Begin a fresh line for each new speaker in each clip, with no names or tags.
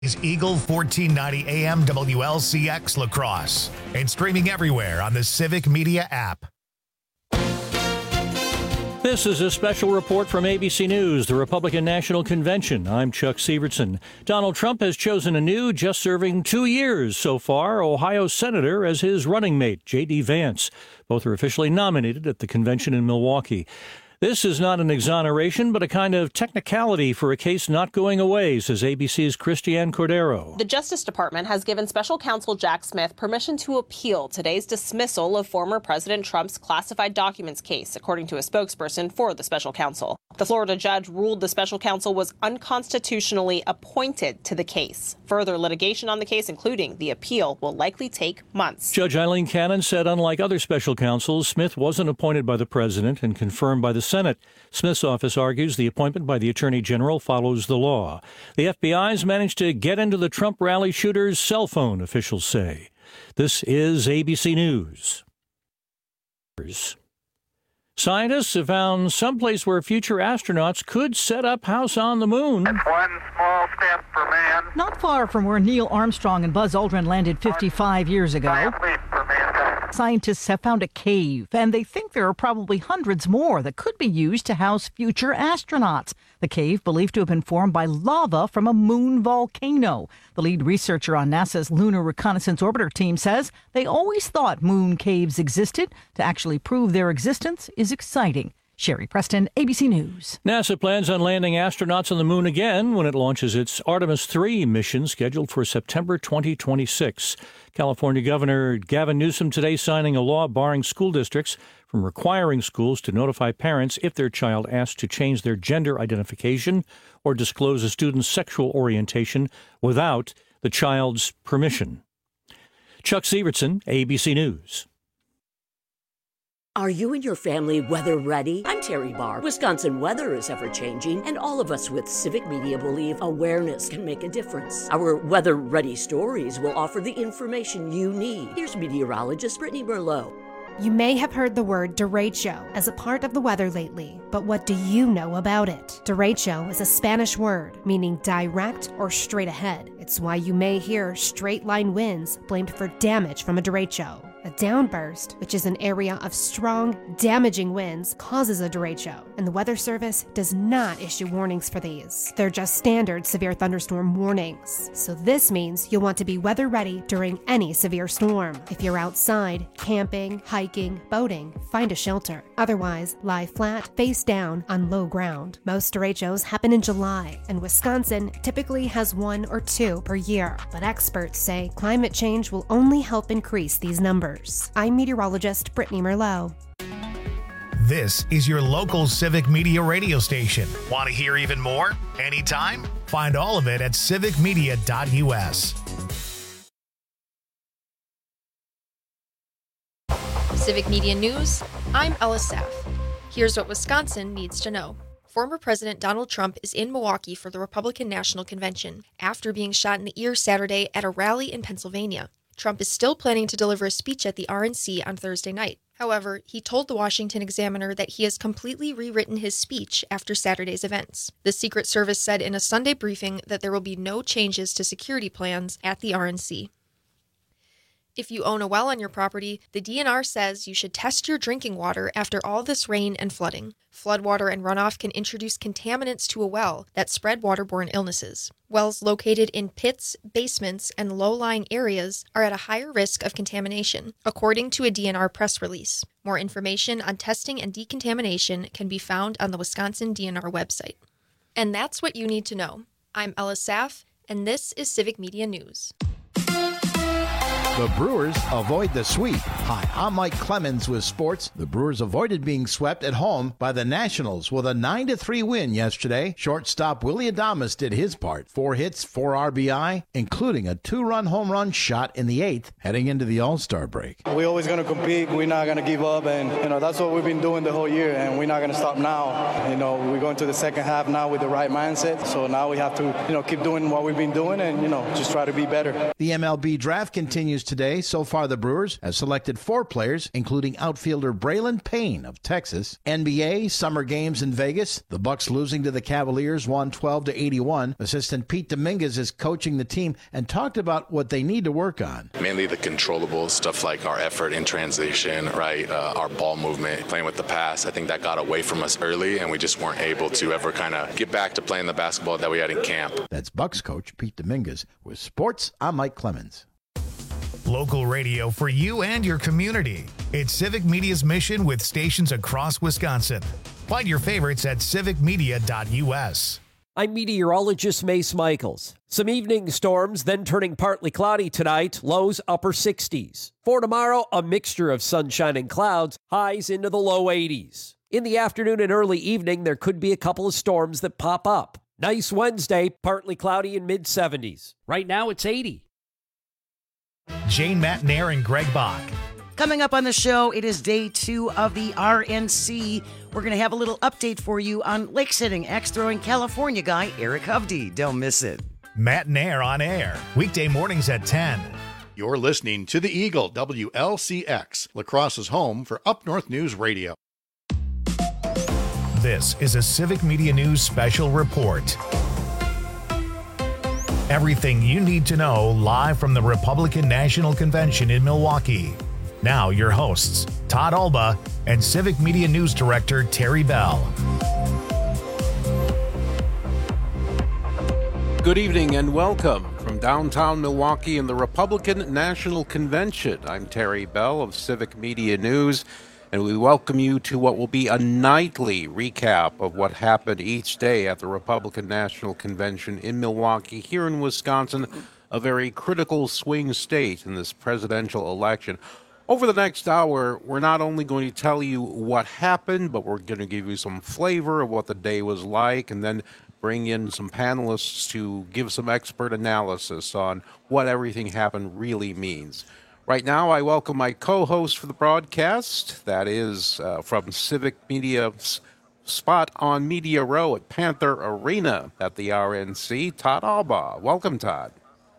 is Eagle 1490 AM WLCX La Crosse and streaming everywhere on the Civic Media app.
This is a special report from ABC News, the Republican National Convention. I'm Chuck Sievertson. Donald Trump has chosen a new, just serving 2 years so far, Ohio Senator as his running mate, J.D. Vance. Both are officially nominated at the convention in Milwaukee. This is not an exoneration, but a kind of technicality for a case not going away, says ABC's Christiane Cordero.
The Justice Department has given special counsel Jack Smith permission to appeal today's dismissal of former President Trump's classified documents case, according to a spokesperson for the special counsel. The Florida judge ruled the special counsel was unconstitutionally appointed to the case. Further litigation on the case, including the appeal, will likely take months.
Judge Eileen Cannon said unlike other special counsels, Smith wasn't appointed by the president and confirmed by the Senate. Smith's office argues the appointment by the Attorney General follows the law. The FBI's managed to get into the Trump rally shooter's cell phone, officials say. This is ABC News. Scientists have found someplace where future astronauts could set up house on the moon.
That's one small step for man.
Not far from where Neil Armstrong and Buzz Aldrin landed 55 years ago. Scientists have found a cave, and they think there are probably hundreds more that could be used to house future astronauts. The cave, believed to have been formed by lava from a moon volcano. The lead researcher on NASA's Lunar Reconnaissance Orbiter team says they always thought moon caves existed. To actually prove their existence is exciting. Sherry Preston, ABC News.
NASA plans on landing astronauts on the moon again when it launches its Artemis 3 mission scheduled for September 2026. California Governor Gavin Newsom today signing a law barring school districts from requiring schools to notify parents if their child asks to change their gender identification or disclose a student's sexual orientation without the child's permission. Chuck Sievertson, ABC News.
Are you and your family weather ready? I'm Terry Barr. Wisconsin weather is ever-changing, and all of us with Civic Media believe awareness can make a difference. Our weather-ready stories will offer the information you need. Here's meteorologist Brittany Merlot.
You may have heard the word derecho as a part of the weather lately, but what do you know about it? Derecho is a Spanish word meaning direct or straight ahead. It's why you may hear straight-line winds blamed for damage from a derecho. A downburst, which is an area of strong, damaging winds, causes a derecho, and the Weather Service does not issue warnings for these. They're just standard severe thunderstorm warnings. So this means you'll want to be weather ready during any severe storm. If you're outside, camping, hiking, boating, find a shelter. Otherwise, lie flat, face down, on low ground. Most derechos happen in July, and Wisconsin typically has 1 or 2 per year. But experts say climate change will only help increase these numbers. I'm meteorologist Brittany Merlot.
This is your local Civic Media radio station. Want to hear even more? Anytime? Find all of it at civicmedia.us.
Civic Media News, I'm Ella Saff. Here's what Wisconsin needs to know. Former President Donald Trump is in Milwaukee for the Republican National Convention after being shot in the ear Saturday at a rally in Pennsylvania. Trump is still planning to deliver a speech at the RNC on Thursday night. However, he told the Washington Examiner that he has completely rewritten his speech after Saturday's events. The Secret Service said in a Sunday briefing that there will be no changes to security plans at the RNC. If you own a well on your property, the DNR says you should test your drinking water after all this rain and flooding. Floodwater and runoff can introduce contaminants to a well that spread waterborne illnesses. Wells located in pits, basements, and low-lying areas are at a higher risk of contamination, according to a DNR press release. More information on testing and decontamination can be found on the Wisconsin DNR website. And that's what you need to know. I'm Ella Saff, and this is Civic Media News.
The Brewers avoid the sweep. Hi, I'm Mike Clemens with sports. The Brewers avoided being swept at home by the Nationals with a 9-3 win yesterday. Shortstop Willy Adames did his part. 4 hits, 4 RBI, including a 2-run home run shot in the 8th, heading into the All-Star break.
We're always going to compete. We're not going to give up, and that's what we've been doing the whole year, and we're not going to stop now. We're going to the second half now with the right mindset, so now we have to keep doing what we've been doing and just try to be better.
The MLB draft continues news today. So far, the Brewers have selected 4 players, including outfielder Braylon Payne of Texas. NBA summer games in Vegas. The Bucks losing to the Cavaliers 112-81. Assistant Pete Dominguez is coaching the team and talked about what they need to work on.
Mainly the controllable stuff like our effort in transition, right? Our ball movement, playing with the pass. I think that got away from us early, and we just weren't able to ever kind of get back to playing the basketball that we had in camp.
That's Bucks coach Pete Dominguez. With sports, I'm Mike Clemens.
Local radio for you and your community. It's Civic Media's mission with stations across Wisconsin. Find your favorites at civicmedia.us.
I'm meteorologist Mace Michaels. Some evening storms, then turning partly cloudy tonight, lows upper 60s. For tomorrow, a mixture of sunshine and clouds, highs into the low 80s. In the afternoon and early evening, there could be a couple of storms that pop up. Nice Wednesday, partly cloudy in mid-70s. Right now, it's 80.
Jane Matnair and Greg Bach.
Coming up on the show, it is day 2 of the RNC. We're going to have a little update for you on lake sitting, axe throwing California guy Eric Hovde. Don't miss it.
Matnair on air, weekday mornings at 10.
You're listening to The Eagle, WLCX, La Crosse's home for Up North News Radio.
This is a Civic Media News special report. Everything you need to know live from the Republican National Convention in Milwaukee. Now your hosts, Todd Alba and Civic Media News Director Terry Bell.
Good evening and welcome from downtown Milwaukee in the Republican National Convention. I'm Terry Bell of Civic Media News, and we welcome you to what will be a nightly recap of what happened each day at the Republican National Convention in Milwaukee, here in Wisconsin, a very critical swing state in this presidential election. Over the next hour, we're not only going to tell you what happened, but we're going to give you some flavor of what the day was like, and then bring in some panelists to give some expert analysis on what everything happened really means. Right now, I welcome my co-host for the broadcast. That is from Civic Media's spot on Media Row at Panther Arena at the RNC, Todd Alba. Welcome, Todd.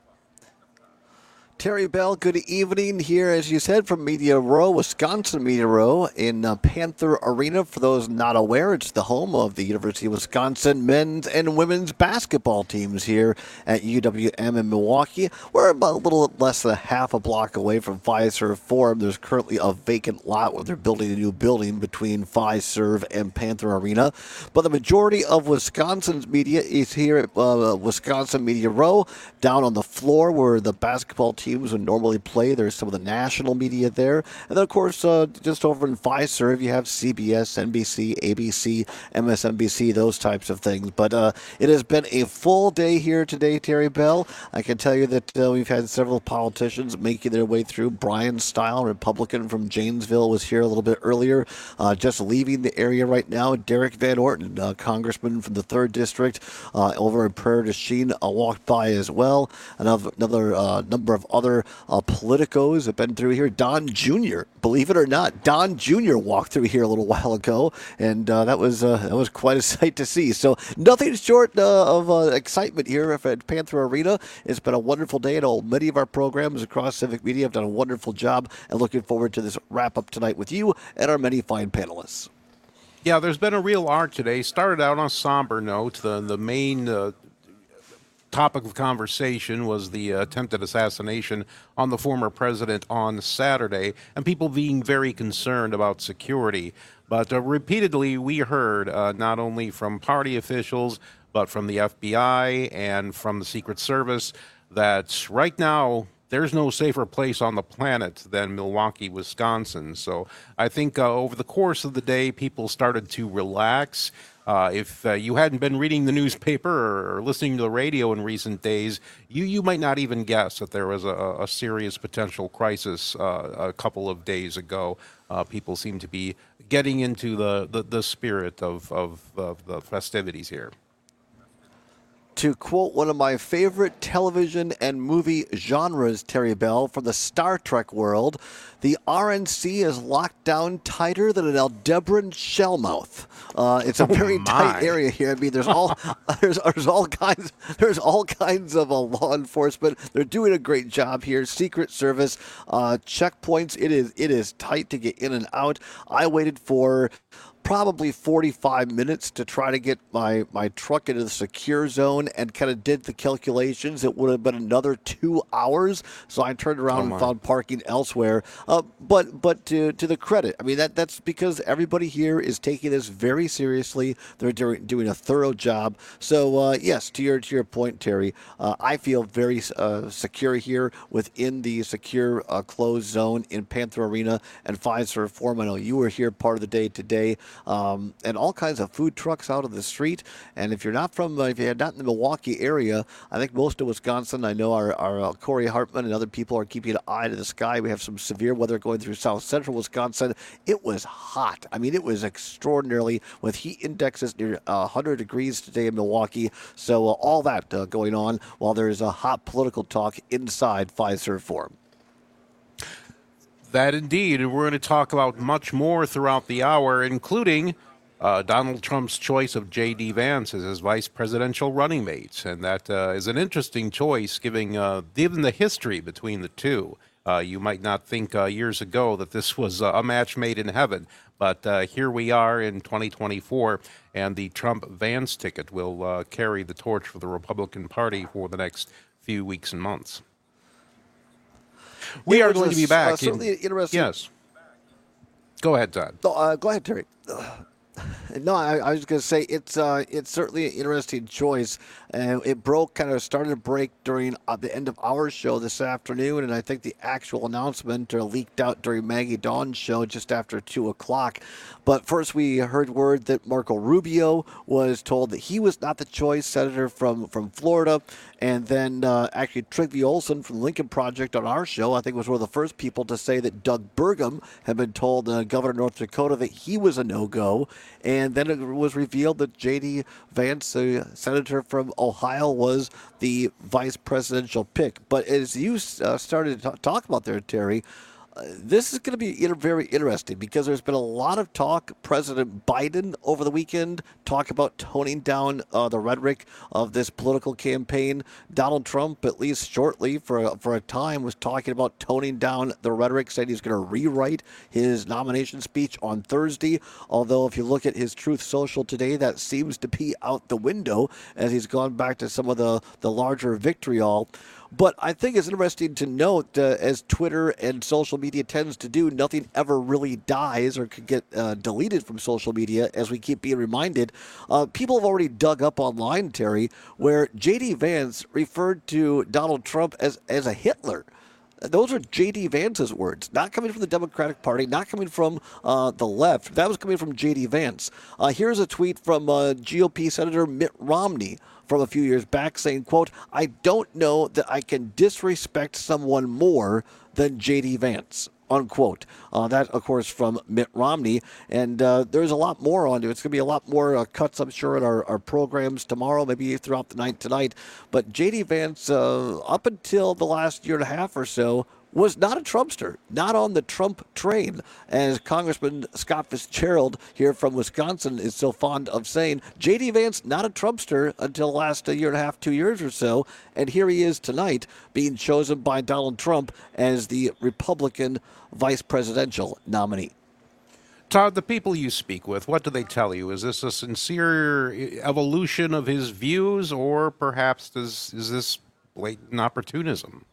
Terry Bell, good evening here, as you said, from Media Row, Wisconsin Media Row in Panther Arena. For those not aware, it's the home of the University of Wisconsin men's and women's basketball teams here at UWM in Milwaukee. We're about a little less than half a block away from Fiserv Forum. There's currently a vacant lot where they're building a new building between Fiserv and Panther Arena. But the majority of Wisconsin's media is here at Wisconsin Media Row, down on the floor where the basketball teams would normally play. There's some of the national media there. And then, of course, just over in Fiserv, you have CBS, NBC, ABC, MSNBC, those types of things. But it has been a full day here today, Terry Bell. I can tell you that we've had several politicians making their way through. Brian Stile, Republican from Janesville, was here a little bit earlier, just leaving the area right now. Derek Van Orton, congressman from the 3rd District, over in Prairie du Chien, walked by as well. Another number of other politicos have been through here. Don Jr., believe it or not, Don Jr. walked through here a little while ago, and that was quite a sight to see. So nothing short of excitement here at Panther Arena. It's been a wonderful day, and many of our programs across Civic Media have done a wonderful job, and looking forward to this wrap-up tonight with you and our many fine panelists.
Yeah, there's been a real arc today. Started out on a somber note. The main topic of conversation was the attempted assassination on the former president on Saturday, and people being very concerned about security. But repeatedly, we heard not only from party officials, but from the FBI and from the Secret Service that right now there's no safer place on the planet than Milwaukee, Wisconsin. So I think over the course of the day, people started to relax. If you hadn't been reading the newspaper or listening to the radio in recent days, you might not even guess that there was a serious potential crisis a couple of days ago. People seem to be getting into the spirit of the festivities here.
To quote one of my favorite television and movie genres, Terry Bell, from the Star Trek world, the RNC is locked down tighter than an Aldebaran shellmouth. It's a very tight area here. I mean, there's all kinds of law enforcement. They're doing a great job here. Secret Service checkpoints. It is tight to get in and out. I waited for probably 45 minutes to try to get my truck into the secure zone and kind of did the calculations. It would have been another 2 hours. So I turned around and found parking elsewhere. But to the credit, I mean, that's because everybody here is taking this very seriously. They're doing a thorough job. So, yes, to your point, Terry, I feel very secure here within the secure closed zone in Panther Arena and Fiserv Forum. I know you were here part of the day today. And all kinds of food trucks out on the street. And if you're not in the Milwaukee area, I think most of Wisconsin, I know our Corey Hartman and other people are keeping an eye to the sky. We have some severe weather going through south central Wisconsin. It was hot. I mean, it was extraordinarily with heat indexes near 100 degrees today in Milwaukee. So all that going on while there is a hot political talk inside Fiserv Forum.
That indeed, and we're going to talk about much more throughout the hour, including Donald Trump's choice of J.D. Vance as his vice presidential running mate. And that is an interesting choice, given the history between the two. You might not think years ago that this was a match made in heaven, but here we are in 2024, and the Trump-Vance ticket will carry the torch for the Republican Party for the next few weeks and months. We are going to be back.
Certainly interesting.
Yes. Go ahead, Todd.
Go ahead, Terry. No, I was going to say it's certainly an interesting choice. It started to break during the end of our show this afternoon, and I think the actual announcement leaked out during Maggie Dawn's show just after 2 o'clock. But first we heard word that Marco Rubio was told that he was not the choice, senator from Florida. And then actually Trygve Olsen from the Lincoln Project on our show, I think, was one of the first people to say that Doug Burgum had been told, governor of North Dakota, that he was a no-go. And then it was revealed that J.D. Vance, the senator from Ohio, was the vice presidential pick. But as you started to talk about there, Terry, this is going to be very interesting because there's been a lot of talk. President Biden over the weekend talk about toning down the rhetoric of this political campaign. Donald Trump, at least shortly for a time, was talking about toning down the rhetoric, saying he's going to rewrite his nomination speech on Thursday. Although if you look at his Truth Social today, that seems to be out the window as he's gone back to some of the larger vitriol. But I think it's interesting to note, as Twitter and social media tends to do, nothing ever really dies or could get deleted from social media, as we keep being reminded. People have already dug up online, Terry, where J.D. Vance referred to Donald Trump as a Hitler. Those are J.D. Vance's words, not coming from the Democratic Party, not coming from the left. That was coming from J.D. Vance. Here's a tweet from GOP Senator Mitt Romney from a few years back saying, quote, "I don't know that I can disrespect someone more than J.D. Vance," unquote. That, of course, from Mitt Romney. And there's a lot more on it. It's going to be a lot more cuts, I'm sure, in our programs tomorrow, maybe throughout the night tonight. But J.D. Vance, up until the last year and a half or so, was not a Trumpster, not on the Trump train, as Congressman Scott Fitzgerald here from Wisconsin is so fond of saying. J.D. Vance, not a Trumpster until the last year and a half, 2 years or so, and here he is tonight being chosen by Donald Trump as the Republican vice presidential nominee.
Todd, the people you speak with, what do they tell you? Is this a sincere evolution of his views, or perhaps is this blatant opportunism?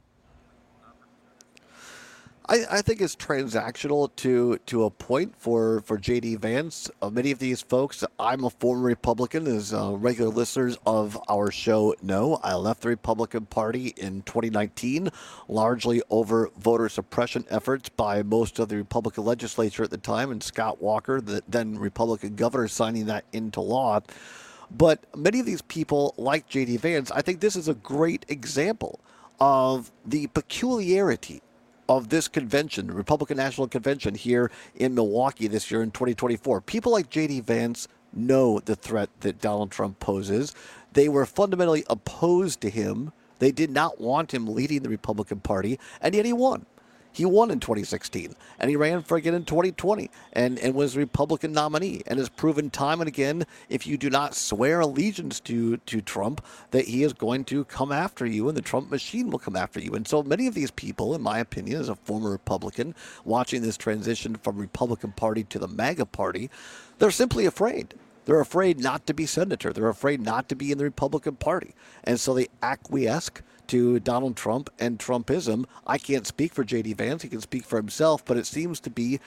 I think it's transactional to a point for J.D. Vance. Many of these folks, I'm a former Republican, as regular listeners of our show know. I left the Republican Party in 2019, largely over voter suppression efforts by most of the Republican legislature at the time, and Scott Walker, the then Republican governor, signing that into law. But many of these people, like J.D. Vance, I think this is a great example of the peculiarity of this convention, the Republican National Convention here in Milwaukee this year in 2024. People like J.D. Vance know the threat that Donald Trump poses. They were fundamentally opposed to him. They did not want him leading the Republican Party, and yet he won. He won in 2016, and he ran for again in 2020 and was a Republican nominee, and has proven time and again, if you do not swear allegiance to Trump, that he is going to come after you, and the Trump machine will come after you. And so many of these people, in my opinion, as a former Republican, watching this transition from Republican Party to the MAGA Party, they're simply afraid. They're afraid not to be senator. They're afraid not to be in the Republican Party. And so they acquiesce to Donald Trump and Trumpism. I can't speak for J.D. Vance. He can speak for himself, but it seems to be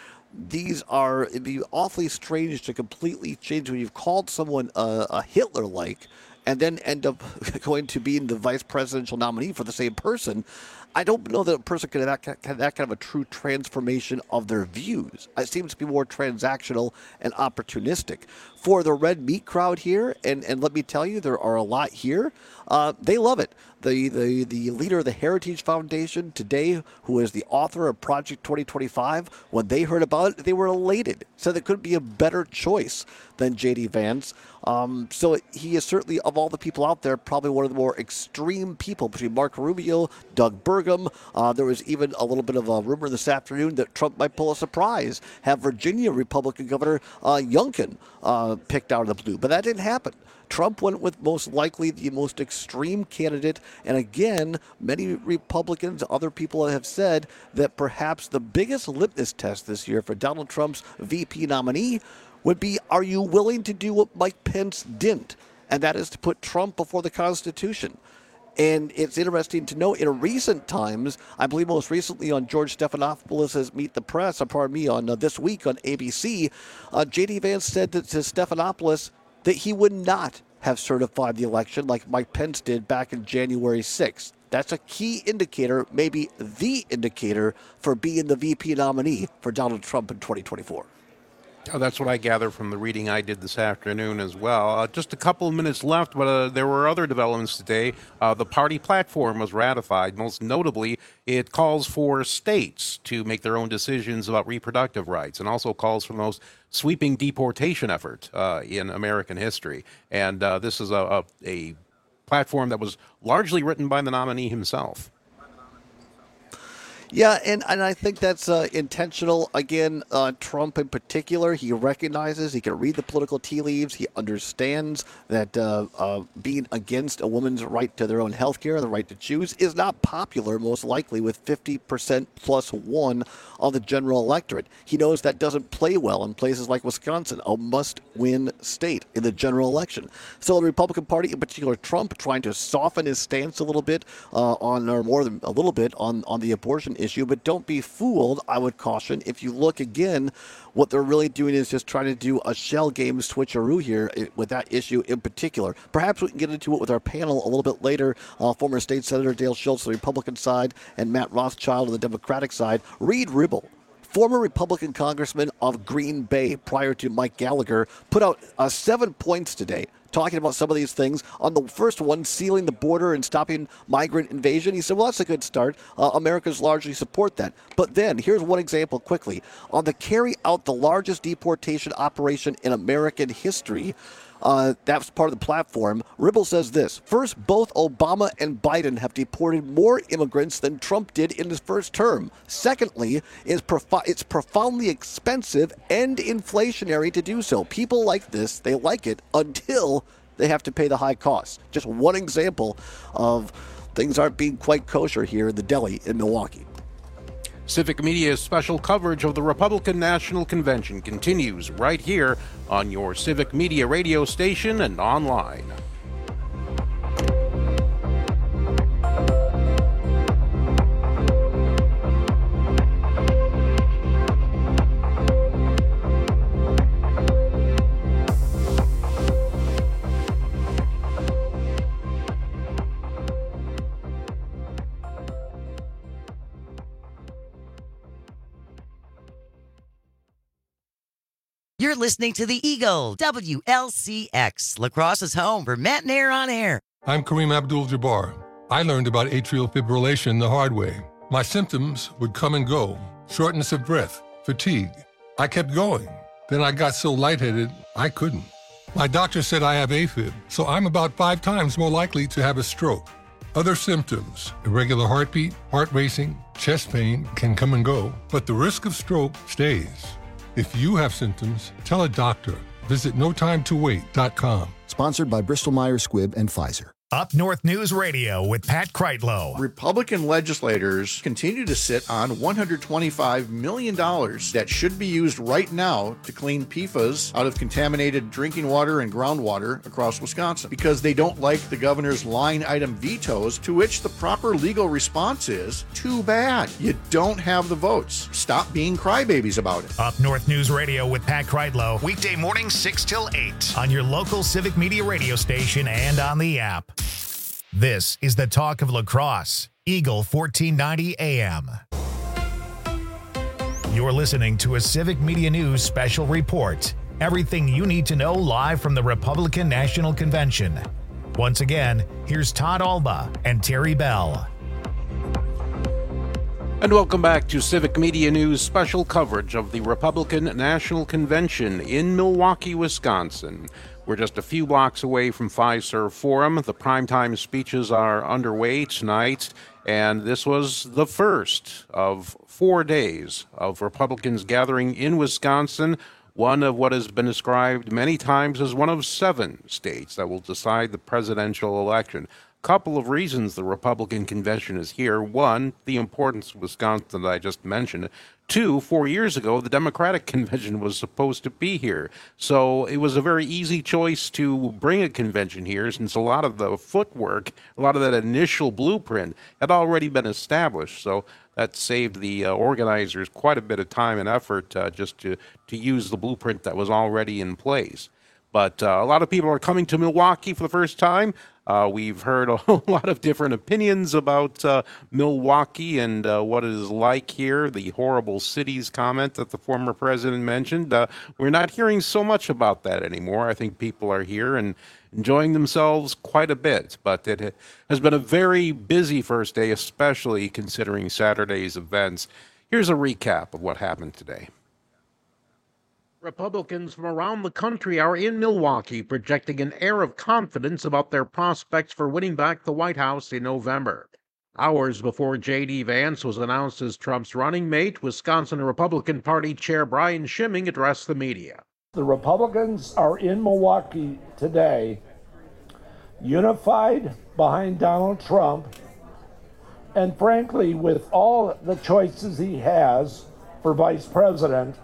it'd be awfully strange to completely change when you've called someone a Hitler-like and then end up going to being the vice presidential nominee for the same person. I don't know that a person could have that kind of a true transformation of their views. It seems to be more transactional and opportunistic. For the red meat crowd here, and let me tell you, there are a lot here, they love it. The leader of the Heritage Foundation today, who is the author of Project 2025, when they heard about it, they were elated. Said there couldn't be a better choice than J.D. Vance. So he is certainly, of all the people out there, probably one of the more extreme people between Marco Rubio, Doug Burgum. There was even a little bit of a rumor this afternoon that Trump might pull a surprise, have Virginia Republican Governor Youngkin picked out of the blue. But that didn't happen. Trump went with most likely the most extreme candidate. And again, many Republicans, other people have said that perhaps the biggest litmus test this year for Donald Trump's VP nominee would be, are you willing to do what Mike Pence didn't? And that is to put Trump before the Constitution. And it's interesting to know in recent times, I believe most recently on George Stephanopoulos' Meet the Press, on This Week on ABC, J.D. Vance said that to Stephanopoulos that he would not have certified the election like Mike Pence did back in January 6th. That's a key indicator, maybe the indicator, for being the VP nominee for Donald Trump in 2024.
That's what I gather from the reading I did this afternoon as well. Just a couple of minutes left, but there were other developments today. The party platform was ratified. Most notably, it calls for states to make their own decisions about reproductive rights, and also calls for the most sweeping deportation effort in American history. And this is a platform that was largely written by the nominee himself.
Yeah, and I think that's intentional. Again, Trump in particular, he recognizes, he can read the political tea leaves. He understands that being against a woman's right to their own health care, the right to choose, is not popular, most likely, with 50% plus one of the general electorate. He knows that doesn't play well in places like Wisconsin, a must-win state in the general election. So the Republican Party, in particular Trump, trying to soften his stance a little bit on the abortion issue, but don't be fooled, I would caution. If you look again, what they're really doing is just trying to do a shell game switcheroo here with that issue in particular. Perhaps we can get into it with our panel a little bit later. Former State Senator Dale Schultz, the Republican side, and Matt Rothschild on the Democratic side. Reed Ribble, former Republican congressman of Green Bay prior to Mike Gallagher, put out 7 points today talking about some of these things. On the first one, sealing the border and stopping migrant invasion, he said, well, that's a good start. Americans largely support that. But then, here's one example quickly. On the carry out the largest deportation operation in American history, that's part of the platform. Ribble says this: first, both Obama and Biden have deported more immigrants than Trump did in his first term. Secondly, it's profoundly expensive and inflationary to do so. People like this, they like it until they have to pay the high costs. Just one example of things aren't being quite kosher here in the deli in Milwaukee.
Civic Media's special coverage of the Republican National Convention continues right here on your Civic Media radio station and online.
You're listening to The Eagle, WLCX, La Crosse's home for Matt Nair on air.
I'm Kareem Abdul-Jabbar. I learned about atrial fibrillation the hard way. My symptoms would come and go: shortness of breath, fatigue. I kept going. Then I got so lightheaded, I couldn't. My doctor said I have AFib, so I'm about 5 times more likely to have a stroke. Other symptoms, irregular heartbeat, heart racing, chest pain can come and go, but the risk of stroke stays. If you have symptoms, tell a doctor. Visit notimetowait.com.
Sponsored by Bristol-Myers Squibb and Pfizer.
Up North News Radio with Pat Kreitlow.
Republican legislators continue to sit on $125 million that should be used right now to clean PFAS out of contaminated drinking water and groundwater across Wisconsin because they don't like the governor's line item vetoes, to which the proper legal response is, too bad. You don't have the votes. Stop being crybabies about it.
Up North News Radio with Pat Kreitlow, weekday mornings 6 till 8 on your local Civic Media radio station and on the app. This is the talk of La Crosse, Eagle 1490 AM. You're listening to a Civic Media News special report. Everything you need to know live from the Republican National Convention. Once again, here's Todd Alba and Terry Bell.
And welcome back to Civic Media News special coverage of the Republican National Convention in Milwaukee, Wisconsin. We're just a few blocks away from Fiserv Forum. The primetime speeches are underway tonight, and this was the first of 4 days of Republicans gathering in Wisconsin, one of what has been described many times as one of 7 states that will decide the presidential election. Couple of reasons the Republican convention is here. One, the importance of Wisconsin that I just mentioned. 2, 4 years ago, the Democratic convention was supposed to be here. So it was a very easy choice to bring a convention here, since a lot of the footwork, a lot of that initial blueprint had already been established. So that saved the organizers quite a bit of time and effort just to use the blueprint that was already in place. But a lot of people are coming to Milwaukee for the first time. We've heard a whole lot of different opinions about Milwaukee and what it is like here, the horrible cities comment that the former president mentioned. We're not hearing so much about that anymore. I think people are here and enjoying themselves quite a bit. But it has been a very busy first day, especially considering Saturday's events. Here's a recap of what happened today. Republicans from around the country are in Milwaukee projecting an air of confidence about their prospects for winning back the White House in November. Hours before J.D. Vance was announced as Trump's running mate, Wisconsin Republican Party Chair Brian Schimming addressed the media.
The Republicans are in Milwaukee today, unified behind Donald Trump, and frankly, with all the choices he has for vice president,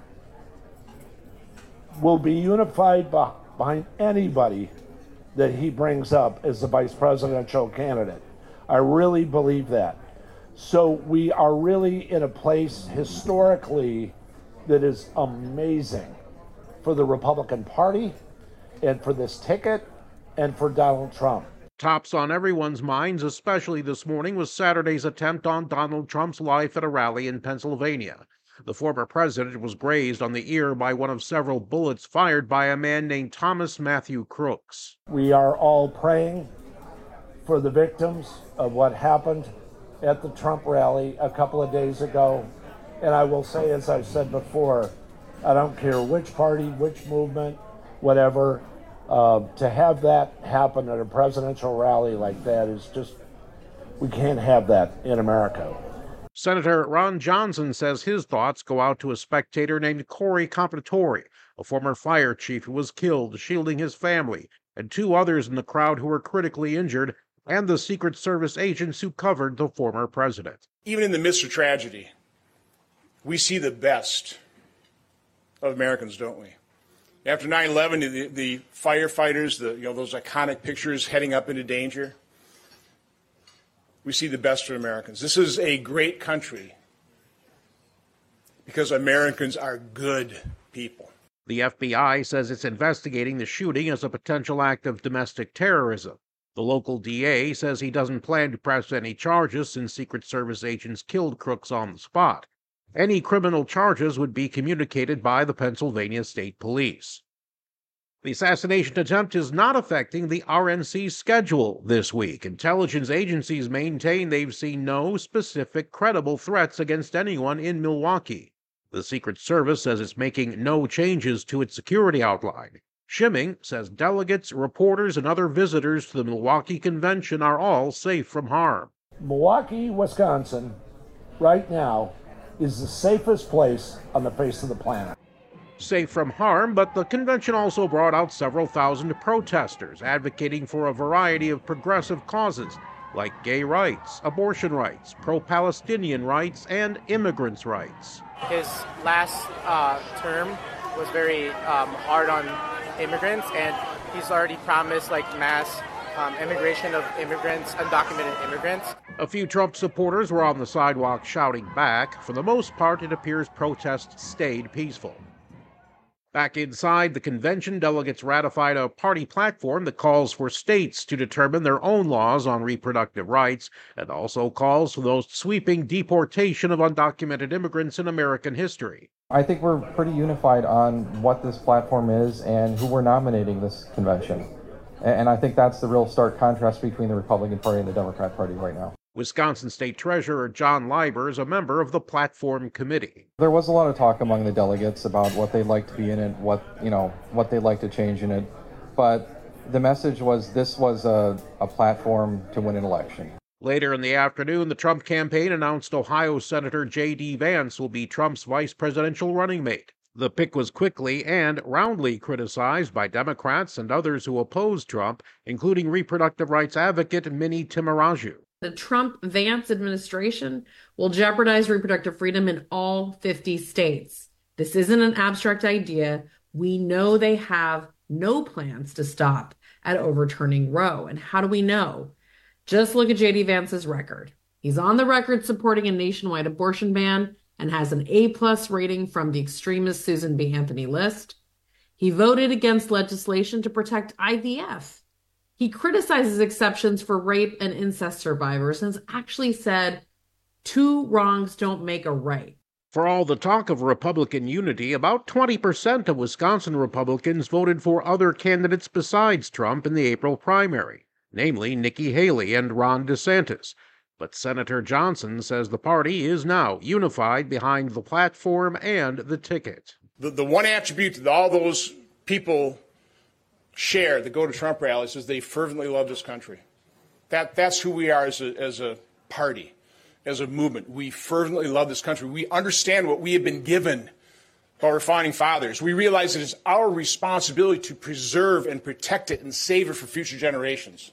will be unified behind anybody that he brings up as the vice presidential candidate. I really believe that. So we are really in a place historically that is amazing for the Republican Party and for this ticket and for Donald Trump.
Tops on everyone's minds, especially this morning, was Saturday's attempt on Donald Trump's life at a rally in Pennsylvania. The former president was grazed on the ear by one of several bullets fired by a man named Thomas Matthew Crooks.
We are all praying for the victims of what happened at the Trump rally a couple of days ago. And I will say, as I've said before, I don't care which party, which movement, whatever, to have that happen at a presidential rally like that is just, we can't have that in America.
Senator Ron Johnson says his thoughts go out to a spectator named Corey Compitore, a former fire chief who was killed shielding his family, and 2 others in the crowd who were critically injured, and the Secret Service agents who covered the former president.
Even in the midst of tragedy, we see the best of Americans, don't we? After 9/11, the firefighters, those iconic pictures heading up into danger, we see the best of Americans. This is a great country because Americans are good people.
The FBI says it's investigating the shooting as a potential act of domestic terrorism. The local DA says he doesn't plan to press any charges since Secret Service agents killed Crooks on the spot. Any criminal charges would be communicated by the Pennsylvania State Police. The assassination attempt is not affecting the RNC's schedule this week. Intelligence agencies maintain they've seen no specific credible threats against anyone in Milwaukee. The Secret Service says it's making no changes to its security outline. Schimming says delegates, reporters, and other visitors to the Milwaukee Convention are all safe from harm.
Milwaukee, Wisconsin, right now, is the safest place on the face of the planet.
Safe from harm, but the convention also brought out several thousand protesters advocating for a variety of progressive causes like gay rights, abortion rights, pro-Palestinian rights, and immigrants' rights.
His last term was very hard on immigrants, and he's already promised mass immigration of immigrants, undocumented immigrants.
A few Trump supporters were on the sidewalk shouting back. For the most part, it appears protests stayed peaceful. Back inside the convention, delegates ratified a party platform that calls for states to determine their own laws on reproductive rights and also calls for the most sweeping deportation of undocumented immigrants in American history.
I think we're pretty unified on what this platform is and who we're nominating this convention. And I think that's the real stark contrast between the Republican Party and the Democrat Party right now.
Wisconsin State Treasurer John Leiber is a member of the Platform Committee.
There was a lot of talk among the delegates about what they'd like to be in it, what they'd like to change in it. But the message was this was a platform to win an election.
Later in the afternoon, the Trump campaign announced Ohio Senator J.D. Vance will be Trump's vice presidential running mate. The pick was quickly and roundly criticized by Democrats and others who opposed Trump, including reproductive rights advocate Minnie Timaraju.
The Trump-Vance administration will jeopardize reproductive freedom in all 50 states. This isn't an abstract idea. We know they have no plans to stop at overturning Roe. And how do we know? Just look at J.D. Vance's record. He's on the record supporting a nationwide abortion ban and has an A+ rating from the extremist Susan B. Anthony list. He voted against legislation to protect IVF. He criticizes exceptions for rape and incest survivors and has actually said 2 wrongs don't make a right.
For all the talk of Republican unity, about 20% of Wisconsin Republicans voted for other candidates besides Trump in the April primary, namely Nikki Haley and Ron DeSantis. But Senator Johnson says the party is now unified behind the platform and the ticket.
The one attribute that all those people share that go to Trump rallies is they fervently love this country. That's who we are as a party, as a movement. We fervently love this country. We understand what we have been given by our founding fathers. We realize it is our responsibility to preserve and protect it and save it for future generations.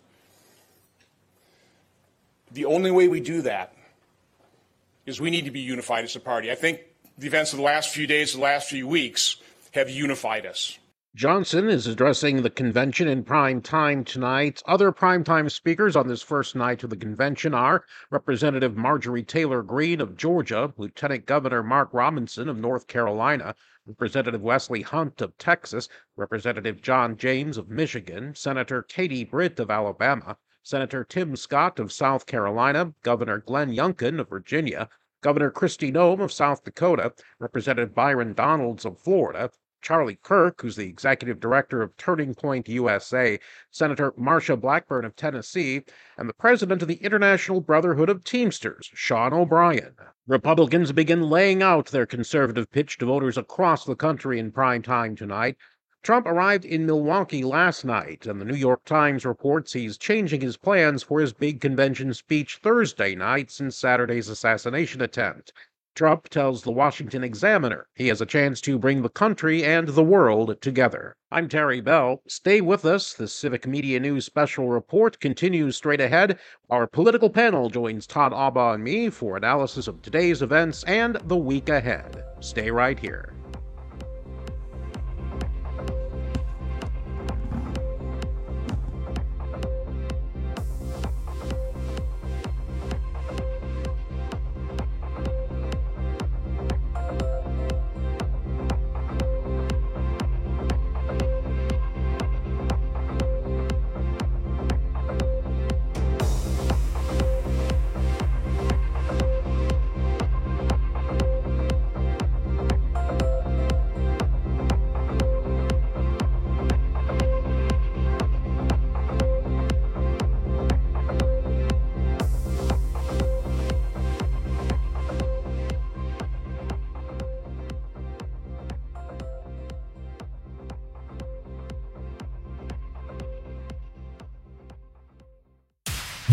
The only way we do that is we need to be unified as a party. I think the events of the last few days, the last few weeks have unified us.
Johnson is addressing the convention in prime time tonight. Other primetime speakers on this first night of the convention are Representative Marjorie Taylor Greene of Georgia, Lieutenant Governor Mark Robinson of North Carolina, Representative Wesley Hunt of Texas, Representative John James of Michigan, Senator Katie Britt of Alabama, Senator Tim Scott of South Carolina, Governor Glenn Youngkin of Virginia, Governor Kristi Noem of South Dakota, Representative Byron Donalds of Florida, Charlie Kirk, who's the executive director of Turning Point USA, Senator Marsha Blackburn of Tennessee, and the president of the International Brotherhood of Teamsters, Sean O'Brien. Republicans begin laying out their conservative pitch to voters across the country in prime time tonight. Trump arrived in Milwaukee last night, and the New York Times reports he's changing his plans for his big convention speech Thursday night since Saturday's assassination attempt. Trump tells the Washington Examiner he has a chance to bring the country and the world together. I'm Terry Bell. Stay with us. The Civic Media News special report continues straight ahead. Our political panel joins Todd Aubaugh and me for analysis of today's events and the week ahead. Stay right here.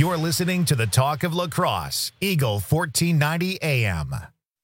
You're listening to the Talk of La Crosse, Eagle 1490 AM.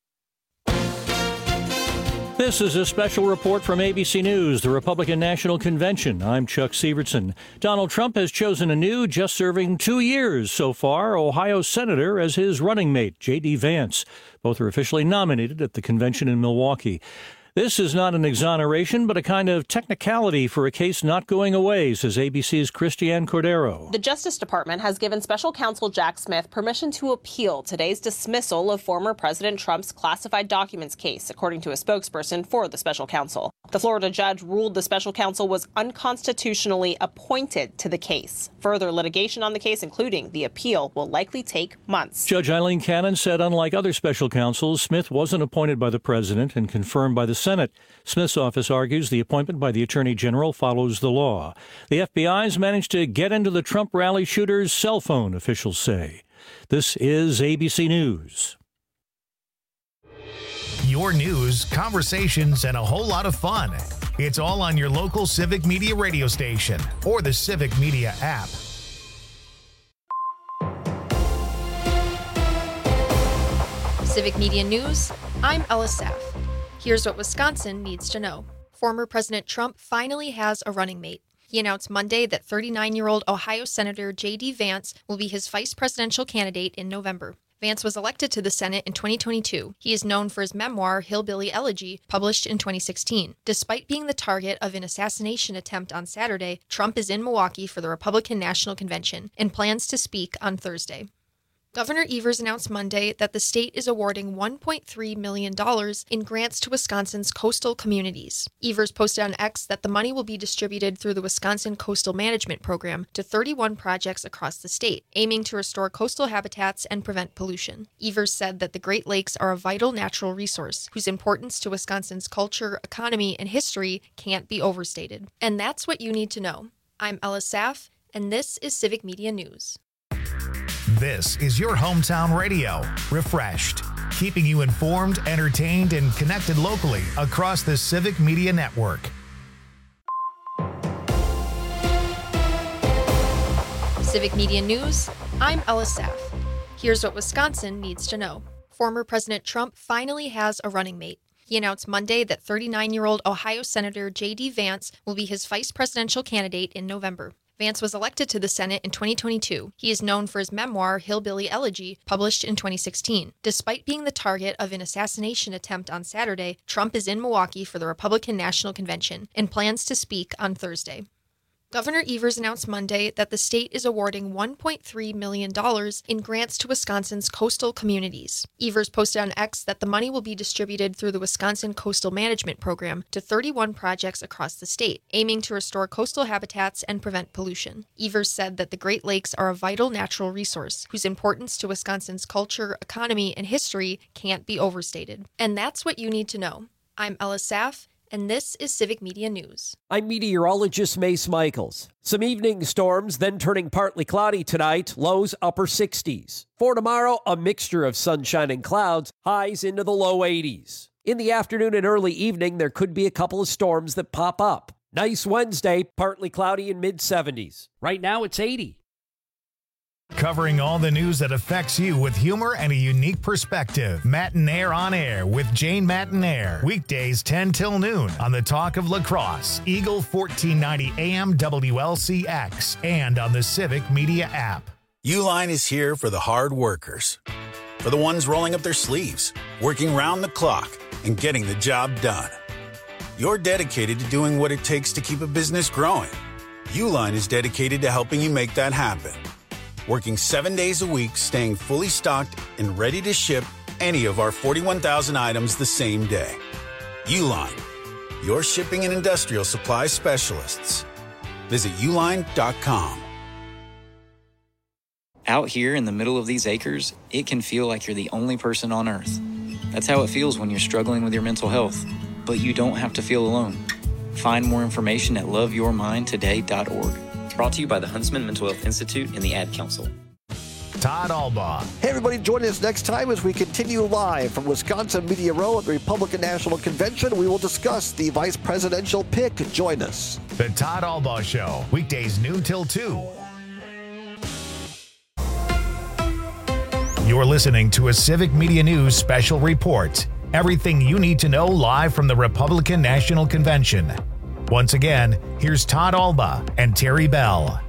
This is a special report from ABC News, the Republican National Convention. I'm Chuck Sievertson. Donald Trump has chosen a new, just serving 2 years so far, Ohio Senator as his running mate, J.D. Vance. Both are officially nominated at the convention in Milwaukee. This is not an exoneration, but a kind of technicality for a case not going away, says ABC's Christiane Cordero.
The Justice Department has given special counsel Jack Smith permission to appeal today's dismissal of former President Trump's classified documents case, according to a spokesperson for the special counsel. The Florida judge ruled the special counsel was unconstitutionally appointed to the case. Further litigation on the case, including the appeal, will likely take months.
Judge Eileen Cannon said, unlike other special counsels, Smith wasn't appointed by the president and confirmed by the Senate. Smith's office argues the appointment by the Attorney General follows the law. The FBI's managed to get into the Trump rally shooter's cell phone, officials say. This is ABC News.
Your news, conversations, and a whole lot of fun. It's all on your local Civic Media radio station or the Civic Media app.
Civic Media News, I'm Ella Saff. Here's what Wisconsin needs to know. Former President Trump finally has a running mate. He announced Monday that 39-year-old Ohio Senator J.D. Vance will be his vice presidential candidate in November. Vance was elected to the Senate in 2022. He is known for his memoir, Hillbilly Elegy, published in 2016. Despite being the target of an assassination attempt on Saturday, Trump is in Milwaukee for the Republican National Convention and plans to speak on Thursday. Governor Evers announced Monday that the state is awarding $1.3 million in grants to Wisconsin's coastal communities. Evers posted on X that the money will be distributed through the Wisconsin Coastal Management Program to 31 projects across the state, aiming to restore coastal habitats and prevent pollution. Evers said that the Great Lakes are a vital natural resource whose importance to Wisconsin's culture, economy, and history can't be overstated. And that's what you need to know. I'm Ella Saff, and this is Civic Media News.
This is your hometown radio, refreshed, keeping you informed, entertained, and connected locally across the Civic Media Network.
Civic Media News, I'm Ella Saff. Here's what Wisconsin needs to know. Former President Trump finally has a running mate. He announced Monday that 39-year-old Ohio Senator J.D. Vance will be his vice presidential candidate in November. Vance was elected to the Senate in 2022. He is known for his memoir, Hillbilly Elegy, published in 2016. Despite being the target of an assassination attempt on Saturday, Trump is in Milwaukee for the Republican National Convention and plans to speak on Thursday. Governor Evers announced Monday that the state is awarding $1.3 million in grants to Wisconsin's coastal communities. Evers posted on X that the money will be distributed through the Wisconsin Coastal Management Program to 31 projects across the state, aiming to restore coastal habitats and prevent pollution. Evers said that the Great Lakes are a vital natural resource whose importance to Wisconsin's culture, economy, and history can't be overstated. And that's what you need to know. I'm Ella Saff, and this is Civic Media News.
I'm meteorologist Mace Michaels. Some evening storms, then turning partly cloudy tonight, lows upper 60s. For tomorrow, a mixture of sunshine and clouds, highs into the low 80s. In the afternoon and early evening, there could be a couple of storms that pop up. Nice Wednesday, partly cloudy in mid-70s. Right now, it's 80.
Covering all the news that affects you with humor and a unique perspective. Matinaire on Air with Jane Matinaire. Weekdays 10 till noon on the Talk of La Crosse, Eagle 1490 AM WLCX, and on the Civic Media app.
Uline is here for the hard workers. For the ones rolling up their sleeves, working round the clock, and getting the job done. You're dedicated to doing what it takes to keep a business growing. Uline is dedicated to helping you make that happen. Working 7 days a week, staying fully stocked and ready to ship any of our 41,000 items the same day. Uline, your shipping and industrial supply specialists. Visit uline.com.
Out here in the middle of these acres, it can feel like you're the only person on Earth. That's how it feels when you're struggling with your mental health. But you don't have to feel alone. Find more information at loveyourmindtoday.org. Brought to you by the Huntsman Mental Health Institute and the Ad Council.
Todd Albaugh.
Hey, everybody, join us next time as we continue live from Wisconsin Media Row at the Republican National Convention. We will discuss the vice presidential pick. Join us.
The Todd Albaugh Show, weekdays noon till 2. You're listening to a Civic Media News special report. Everything you need to know live from the Republican National Convention. Once again, here's Todd Alba and Terry Bell.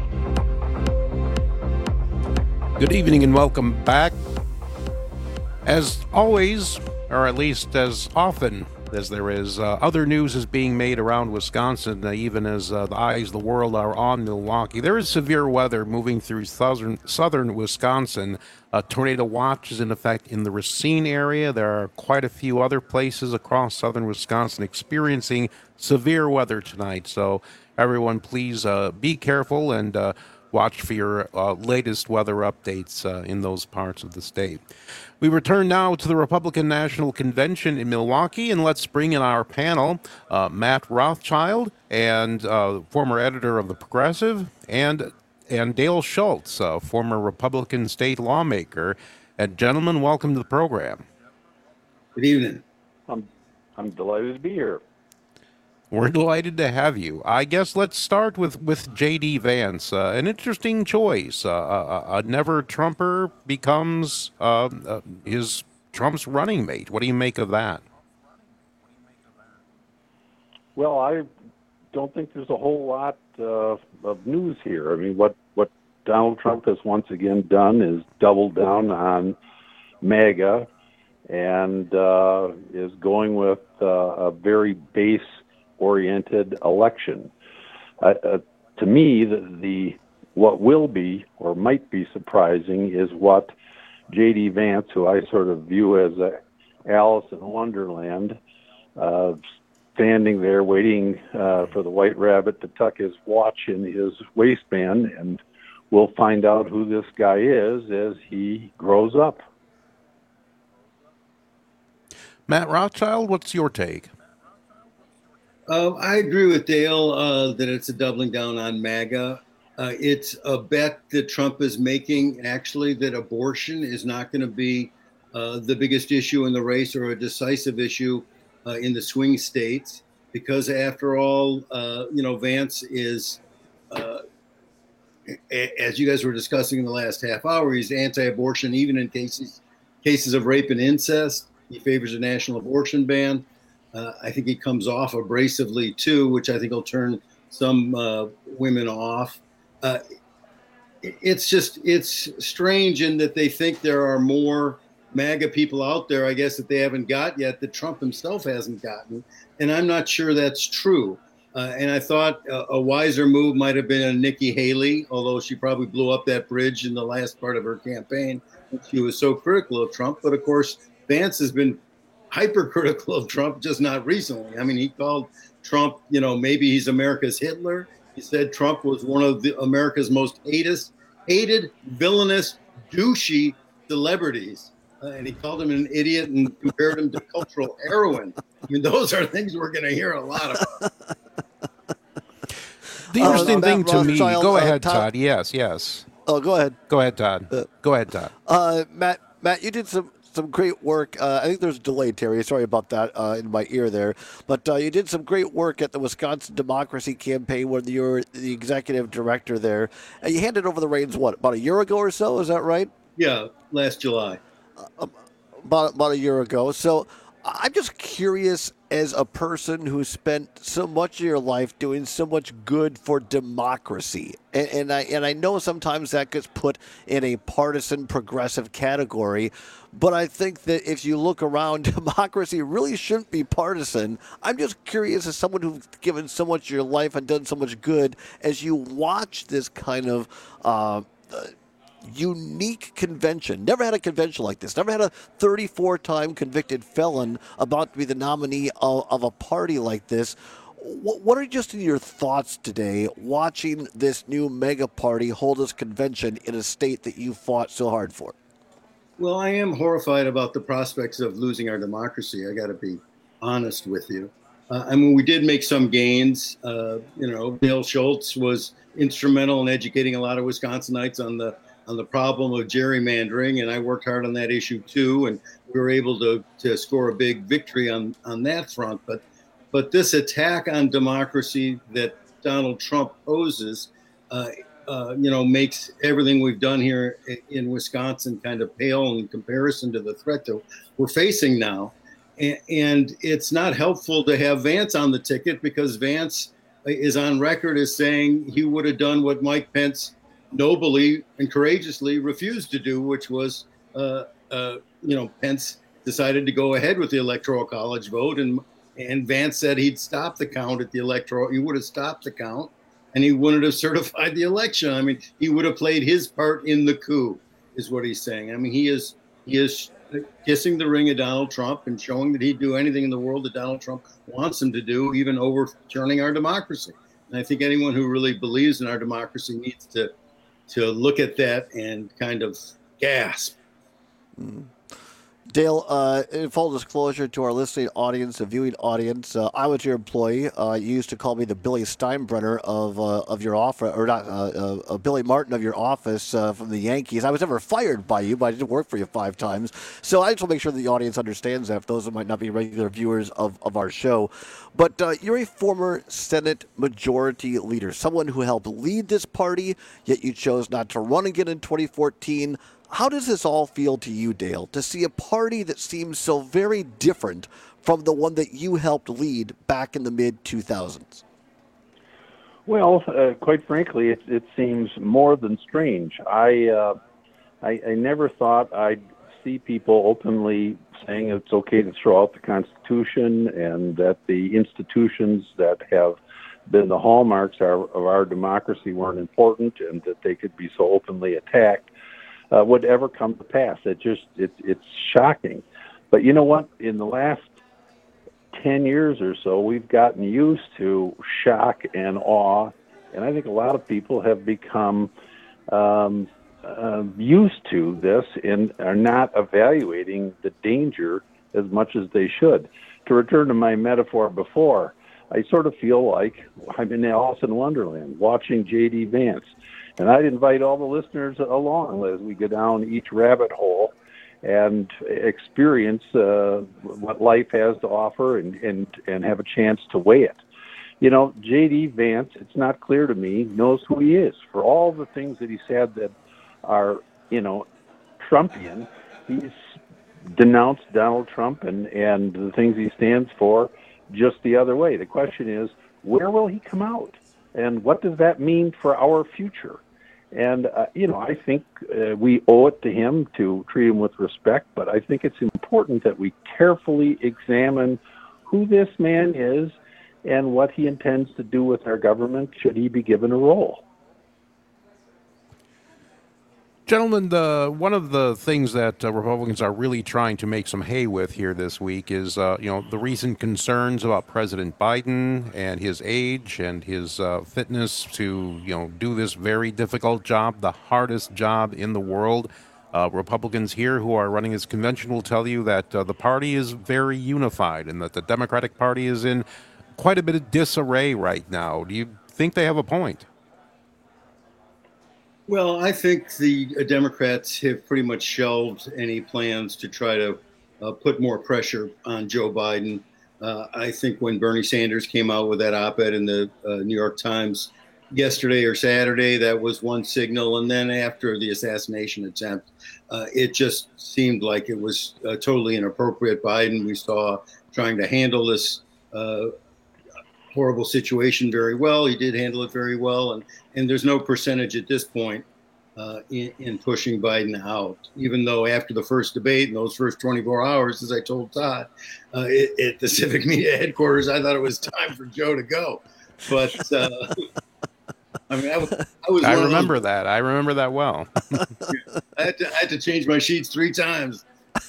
Good evening and welcome back. As always, or at least as often as there is, other news is being made around Wisconsin, even as the eyes of the world are on Milwaukee. There is severe weather moving through southern Wisconsin. A tornado watch is in effect in the Racine area. There are quite a few other places across southern Wisconsin experiencing severe weather tonight. So everyone, please be careful and watch for your latest weather updates in those parts of the state. We return now to the Republican National Convention in Milwaukee, and let's bring in our panel, Matt Rothschild, and former editor of The Progressive, and Dale Schultz, former Republican state lawmaker. And gentlemen, welcome to the program.
Good evening.
I'm delighted to be here.
We're delighted to have you. I guess let's start with J.D. Vance. An interesting choice. A never-Trumper becomes Trump's running mate. What do you make of that?
Well, I don't think there's a whole lot of news here. I mean, what Donald Trump has once again done is doubled down on MAGA and is going with a very base-oriented election. To me, the what will be or might be surprising is what J.D. Vance, who I sort of view as Alice in Wonderland, standing there waiting for the White Rabbit to tuck his watch in his waistband, and we'll find out who this guy is as he grows up.
Matt Rothschild, what's your take?
I agree with Dale that it's a doubling down on MAGA. It's a bet that Trump is making, actually, that abortion is not going to be the biggest issue in the race or a decisive issue in the swing states, because after all, Vance is, as you guys were discussing in the last half hour, he's anti-abortion even in cases of rape and incest. He favors a national abortion ban. I think he comes off abrasively too, which I think will turn some women off. It's strange in that they think there are more MAGA people out there, I guess, that they haven't got yet, that Trump himself hasn't gotten. And I'm not sure that's true. And I thought a wiser move might have been a Nikki Haley, although she probably blew up that bridge in the last part of her campaign. She was so critical of Trump. But of course, Vance has been hypercritical of Trump, just not recently. I mean, he called Trump, maybe he's America's Hitler. He said Trump was one of America's most hated, villainous, douchey celebrities. And he called him an idiot and compared him to cultural heroin. I mean, those are things we're going to hear a lot about.
The interesting thing to me, go ahead, Todd. Yes.
Oh, go ahead.
Go ahead, Todd.
Matt, you did some great work. I think there's a delay, Terry. Sorry about that in my ear there. But you did some great work at the Wisconsin Democracy Campaign when you were the executive director there. And you handed over the reins, about a year ago or so? Is that right?
Yeah, last July.
About a year ago. So I'm just curious, as a person who spent so much of your life doing so much good for democracy, and I know sometimes that gets put in a partisan progressive category, but I think that if you look around, democracy really shouldn't be partisan. I'm just curious, as someone who's given so much of your life and done so much good, as you watch this kind of unique convention. Never had a convention like this. Never had a 34-time convicted felon about to be the nominee of a party like this. What are just your thoughts today watching this new mega party hold this convention in a state that you fought so hard for?
Well, I am horrified about the prospects of losing our democracy. I got to be honest with you. I mean, we did make some gains. Dale Schultz was instrumental in educating a lot of Wisconsinites on the problem of gerrymandering, and I worked hard on that issue too, and we were able to score a big victory on that front. But this attack on democracy that Donald Trump poses makes everything we've done here in Wisconsin kind of pale in comparison to the threat that we're facing now. And it's not helpful to have Vance on the ticket, because Vance is on record as saying he would have done what Mike Pence nobly and courageously refused to do, which was, Pence decided to go ahead with the Electoral College vote. And Vance said he'd stop the count at the Electoral. He would have stopped the count, and he wouldn't have certified the election. I mean, he would have played his part in the coup, is what he's saying. I mean, he is kissing the ring of Donald Trump and showing that he'd do anything in the world that Donald Trump wants him to do, even overturning our democracy. And I think anyone who really believes in our democracy needs to look at that and kind of gasp.
Mm. Dale, in full disclosure to our listening audience, the viewing audience, I was your employee. You used to call me the Billy Steinbrenner of your office, or not, Billy Martin of your office from the Yankees. I was never fired by you, but I did work for you 5 times. So I just want to make sure that the audience understands that, for those that might not be regular viewers of our show. But you're a former Senate Majority Leader, someone who helped lead this party, yet you chose not to run again in 2014. How does this all feel to you, Dale, to see a party that seems so very different from the one that you helped lead back in the mid-2000s?
Well, quite frankly, it seems more than strange. I never thought I'd see people openly saying it's okay to throw out the Constitution, and that the institutions that have been the hallmarks of our democracy weren't important, and that they could be so openly attacked. Would ever come to pass. It's shocking. But you know what? In the last 10 years or so, we've gotten used to shock and awe, and I think a lot of people have become used to this and are not evaluating the danger as much as they should. To return to my metaphor before, I sort of feel like I'm in Alice in Wonderland watching J.D. Vance. And I'd invite all the listeners along as we go down each rabbit hole and experience what life has to offer and have a chance to weigh it. You know, J.D. Vance, it's not clear to me, knows who he is. For all the things that he said that are, Trumpian, he's denounced Donald Trump and the things he stands for just the other way. The question is, where will he come out? And what does that mean for our future? And, I think we owe it to him to treat him with respect, but I think it's important that we carefully examine who this man is and what he intends to do with our government should he be given a role.
Gentlemen, one of the things that Republicans are really trying to make some hay with here this week is, the recent concerns about President Biden and his age and his fitness to, do this very difficult job, the hardest job in the world. Republicans here who are running this convention will tell you that the party is very unified and that the Democratic Party is in quite a bit of disarray right now. Do you think they have a point?
Well, I think the Democrats have pretty much shelved any plans to try to put more pressure on Joe Biden. I think when Bernie Sanders came out with that op-ed in the New York Times yesterday or Saturday, that was one signal. And then after the assassination attempt, it just seemed like it was totally inappropriate. Biden, we saw trying to handle this horrible situation very well. He did handle it very well. And there's no percentage at this point in pushing Biden out, even though after the first debate in those first 24 hours, as I told Todd, at the Civic Media headquarters, I thought it was time for Joe to go. But
I remember that. I remember that well.
I had to change my sheets 3 times.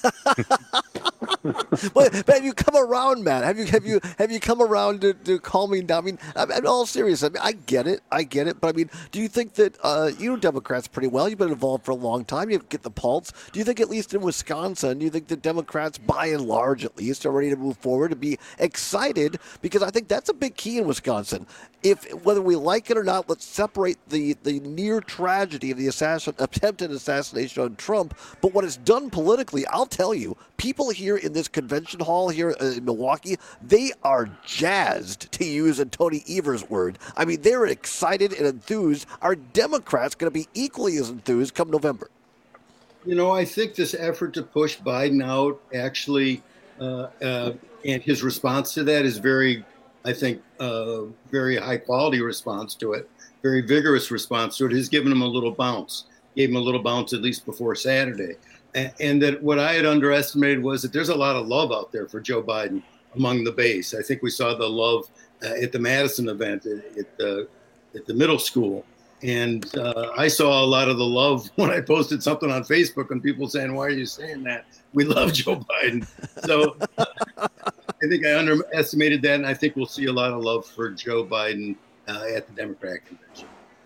but have you come around, Matt? Have you come around to calming down? I mean, I'm all serious. I mean, I get it. But I mean, do you think that you know Democrats pretty well? You've been involved for a long time. You get the pulse. Do you think, at least in Wisconsin, do you think the Democrats, by and large, at least, are ready to move forward, to be excited? Because I think that's a big key in Wisconsin. Whether we like it or not, let's separate the near tragedy of the attempted assassination on Trump. But what it's done politically, I'll tell you, people here in this convention hall here in Milwaukee, they are jazzed, to use a Tony Evers word. I mean, they're excited and enthused. Are Democrats going to be equally as enthused come November?
You know, I think this effort to push Biden out actually, and his response to that is very high quality response to it, very vigorous response to it, has given him a little bounce, gave him a little bounce at least before Saturday. And that what I had underestimated was that there's a lot of love out there for Joe Biden among the base. I think we saw the love at the Madison event at the middle school. And I saw a lot of the love when I posted something on Facebook and people saying, why are you saying that? We love Joe Biden. So I think I underestimated that, and I think we'll see a lot of love for Joe Biden at the Democratic convention.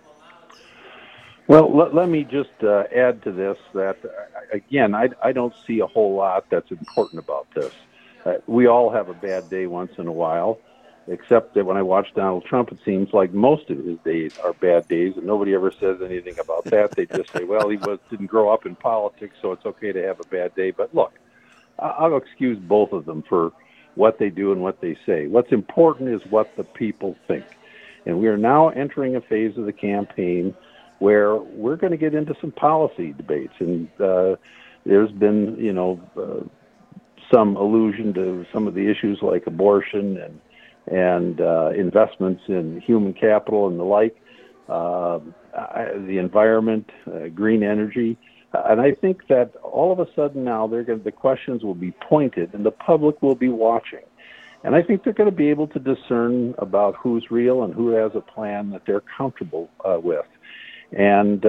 Well, let me just add to this that, again, I don't see a whole lot that's important about this. We all have a bad day once in a while, except that when I watch Donald Trump, it seems like most of his days are bad days, and nobody ever says anything about that. They just say, well, he didn't grow up in politics, so it's okay to have a bad day. But look, I'll excuse both of them for what they do and what they say. What's important is what the people think. And we are now entering a phase of the campaign where we're going to get into some policy debates. And there's been, some allusion to some of the issues like abortion and investments in human capital and the like, the environment, green energy. And I think that all of a sudden now the questions will be pointed and the public will be watching. And I think they're going to be able to discern about who's real and who has a plan that they're comfortable with. And,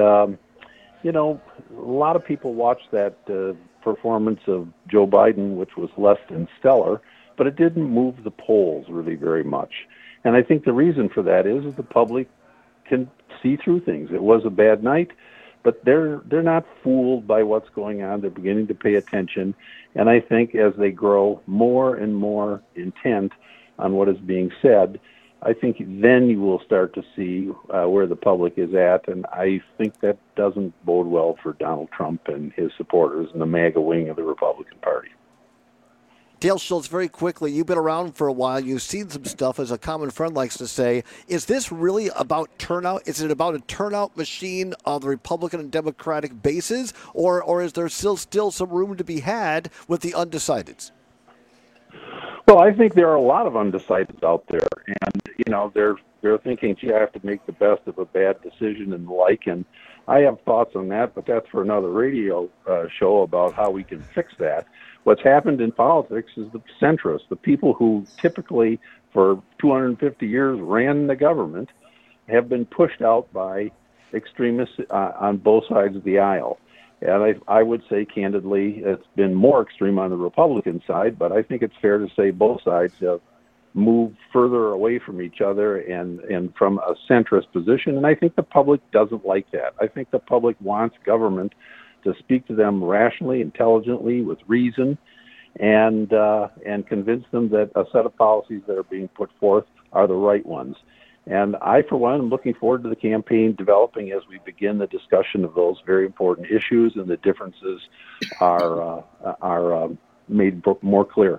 a lot of people watched that performance of Joe Biden, which was less than stellar, but it didn't move the polls really very much. And I think the reason for that is that the public can see through things. It was a bad night, but they're not fooled by what's going on. They're beginning to pay attention. And I think as they grow more and more intent on what is being said, I think then you will start to see where the public is at, and I think that doesn't bode well for Donald Trump and his supporters and the MAGA wing of the Republican Party.
Dale Schultz, very quickly, you've been around for a while. You've seen some stuff, as a common friend likes to say. Is this really about turnout? Is it about a turnout machine on the Republican and Democratic bases, or is there still some room to be had with the undecideds?
Well, I think there are a lot of undecideds out there, and they're thinking, gee, I have to make the best of a bad decision and the like. And I have thoughts on that, but that's for another radio show about how we can fix that. What's happened in politics is the centrists, the people who typically for 250 years ran the government, have been pushed out by extremists on both sides of the aisle. And I would say, candidly, it's been more extreme on the Republican side, but I think it's fair to say both sides have moved further away from each other and from a centrist position. And I think the public doesn't like that. I think the public wants government to speak to them rationally, intelligently, with reason, and convince them that a set of policies that are being put forth are the right ones. And I, for one, am looking forward to the campaign developing as we begin the discussion of those very important issues, and the differences are made more clear.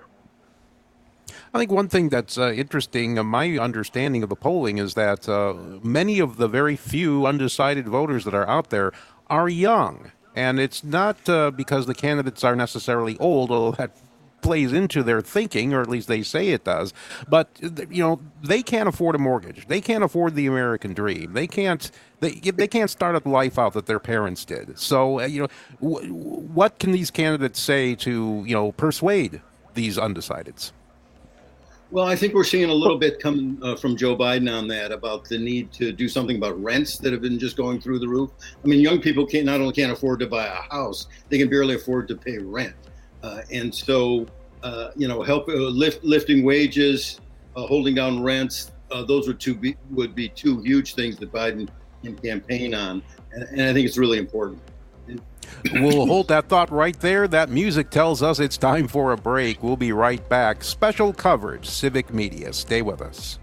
I think one thing that's interesting, my understanding of the polling is that many of the very few undecided voters that are out there are young. And it's not because the candidates are necessarily old, although that plays into their thinking, or at least they say it does. But they can't afford a mortgage. They can't afford the American dream. They can't start a life out that their parents did. So what can these candidates say to persuade these undecideds?
Well, I think we're seeing a little bit coming from Joe Biden on that, about the need to do something about rents that have been just going through the roof. I mean, young people not only can't afford to buy a house, they can barely afford to pay rent. And so, lifting wages, holding down rents, those would be two huge things that Biden can campaign on. And I think it's really important.
We'll hold that thought right there. That music tells us it's time for a break. We'll be right back. Special coverage, Civic Media. Stay with us.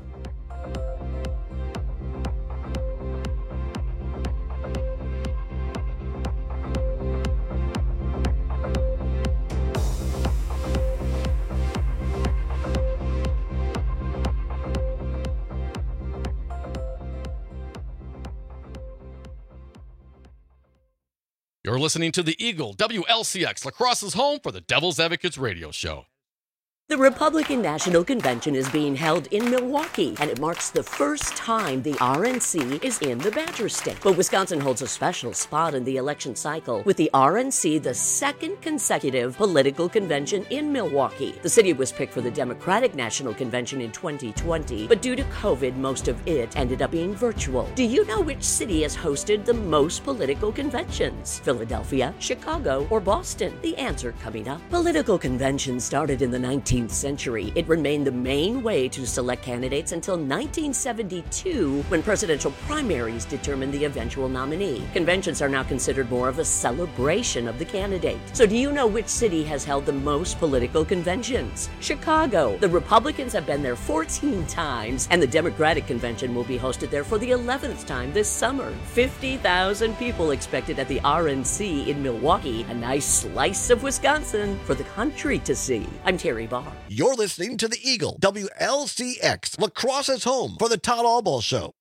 listening to the Eagle WLCX, La Crosse's home for the Devil's Advocates radio show.
The Republican National Convention is being held in Milwaukee, and it marks the first time the RNC is in the Badger State. But Wisconsin holds a special spot in the election cycle, with the RNC the second consecutive political convention in Milwaukee. The city was picked for the Democratic National Convention in 2020, but due to COVID, most of it ended up being virtual. Do you know which city has hosted the most political conventions? Philadelphia, Chicago, or Boston? The answer coming up. Political conventions started in the 19th century. It remained the main way to select candidates until 1972, when presidential primaries determined the eventual nominee. Conventions are now considered more of a celebration of the candidate. So do you know which city has held the most political conventions? Chicago. The Republicans have been there 14 times, and the Democratic convention will be hosted there for the 11th time this summer. 50,000 people expected at the RNC in Milwaukee. A nice slice of Wisconsin for the country to see. I'm Terry Barr.
You're listening to the Eagle, WLCX, La Crosse's home for the Todd Albaugh Show.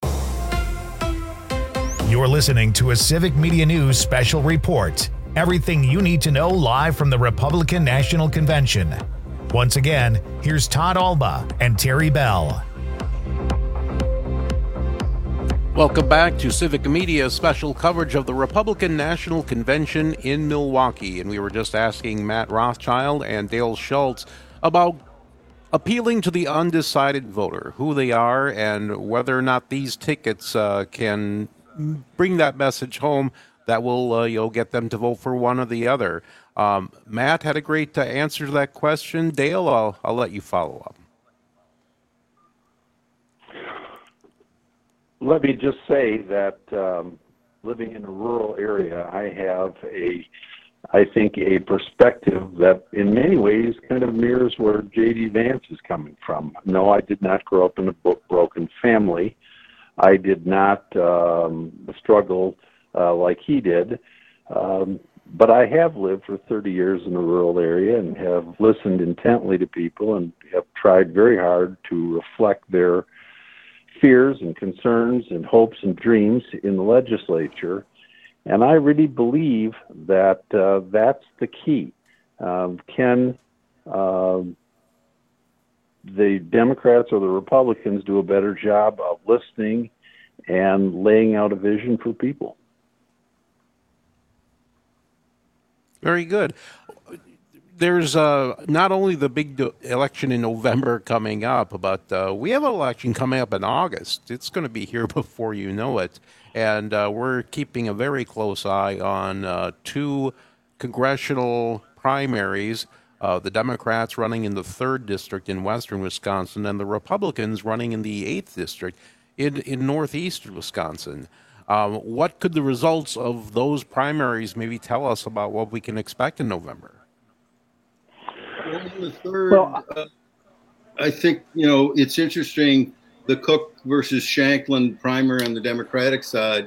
You're listening to a Civic Media News special report. Everything you need to know live from the Republican National Convention. Once again, here's Todd Albaugh and Terry Bell.
Welcome back to Civic Media's special coverage of the Republican National Convention in Milwaukee. And we were just asking Matt Rothschild and Dale Schultz about appealing to the undecided voter, who they are, and whether or not these tickets can bring that message home that will get them to vote for one or the other. Matt had a great answer to that question. Dale, I'll let you follow up.
Let me just say that living in a rural area, I have I think a perspective that in many ways kind of mirrors where J.D. Vance is coming from. No, I did not grow up in a broken family. I did not struggle like he did. But I have lived for 30 years in a rural area and have listened intently to people and have tried very hard to reflect their fears and concerns and hopes and dreams in the legislature. And I really believe that that's the key. Can the Democrats or the Republicans do a better job of listening and laying out a vision for people?
Very good. There's not only the big election in November coming up, but we have an election coming up in August. It's going to be here before you know it. And we're keeping a very close eye on two congressional primaries, the Democrats running in the 3rd District in western Wisconsin and the Republicans running in the 8th District in northeastern Wisconsin. What could the results of those primaries maybe tell us about what we can expect in November?
Well, in the 3rd, I think, it's interesting, the Cook versus Shanklin primary on the Democratic side.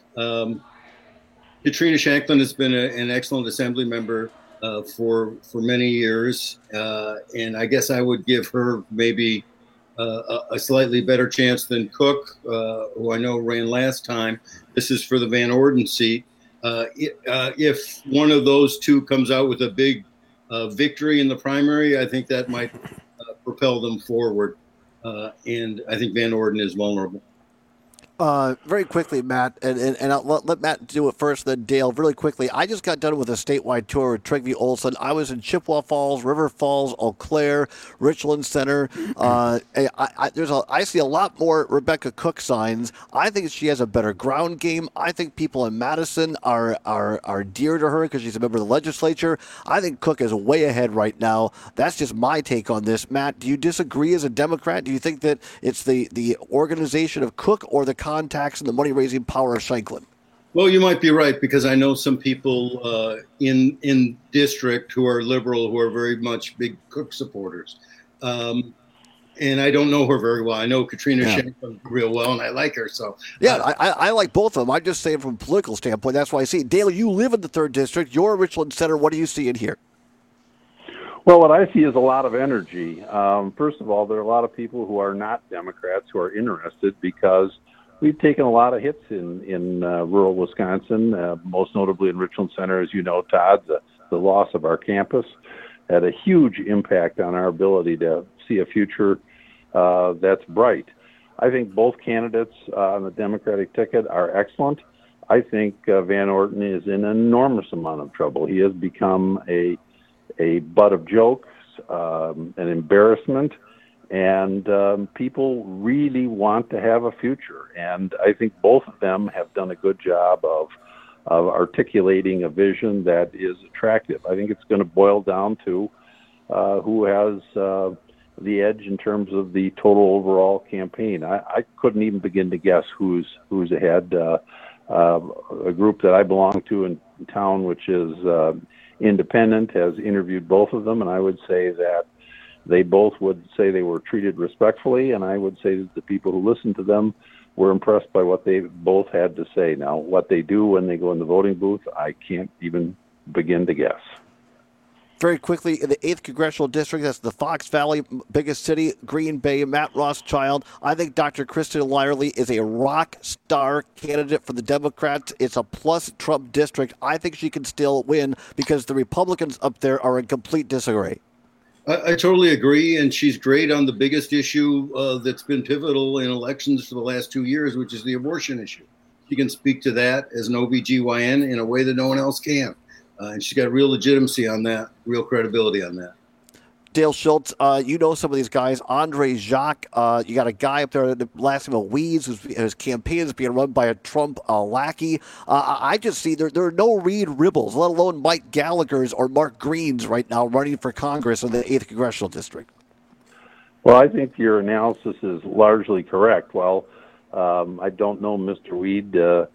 Katrina Shanklin has been an excellent assembly member for many years, and I guess I would give her maybe a slightly better chance than Cook, who I know ran last time. This is for the Van Orden seat. If one of those two comes out with a big victory in the primary, I think that might propel them forward. And I think Van Orden is vulnerable.
Very quickly, Matt, and I'll let Matt do it first, then Dale. Really quickly, I just got done with a statewide tour with Trygve Olsen. I was in Chippewa Falls, River Falls, Eau Claire, Richland Center. I see a lot more Rebecca Cook signs. I think she has a better ground game. I think people in Madison are dear to her because she's a member of the legislature. I think Cook is way ahead right now. That's just my take on this. Matt, do you disagree as a Democrat? Do you think that it's the organization of Cook or the contacts and the money-raising power of Shanklin?
Well, you might be right, because I know some people in district who are liberal who are very much big Cook supporters. And I don't know her very well. I know Katrina Shanklin real well, and I like her. So
I like both of them. I'm just saying from a political standpoint, that's why I see it. Dale, you live in the 3rd District. You're a Richland Center. What do you see in here?
Well, what I see is a lot of energy. First of all, there are a lot of people who are not Democrats who are interested because we've taken a lot of hits in rural Wisconsin, most notably in Richland Center, as you know, Todd. The loss of our campus had a huge impact on our ability to see a future that's bright. I think both candidates on the Democratic ticket are excellent. I think Van Orten is in an enormous amount of trouble. He has become a butt of jokes, an embarrassment, and people really want to have a future. And I think both of them have done a good job of articulating a vision that is attractive. I think it's going to boil down to who has the edge in terms of the total overall campaign. I couldn't even begin to guess who's ahead. A group that I belong to in town, which is independent, has interviewed both of them, and I would say that they both would say they were treated respectfully, and I would say that the people who listened to them were impressed by what they both had to say. Now, what they do when they go in the voting booth, I can't even begin to guess.
Very quickly, in the 8th Congressional District, that's the Fox Valley, biggest city, Green Bay, Matt Rothschild. I think Dr. Kristen Lyerly is a rock star candidate for the Democrats. It's a plus Trump district. I think she can still win because the Republicans up there are in complete disarray.
I totally agree, and she's great on the biggest issue that's been pivotal in elections for the last 2 years, which is the abortion issue. She can speak to that as an OBGYN in a way that no one else can. And she's got real legitimacy on that, real credibility on that.
Dale Schultz, you know some of these guys. Andre Jacques, you got a guy up there, the last name of Weeds, whose campaign is being run by a Trump lackey. I just see there are no Reed Ribbles, let alone Mike Gallagher's or Mark Green's right now running for Congress in the 8th Congressional District.
Well, I think your analysis is largely correct. Well, I don't know Mr. Weed.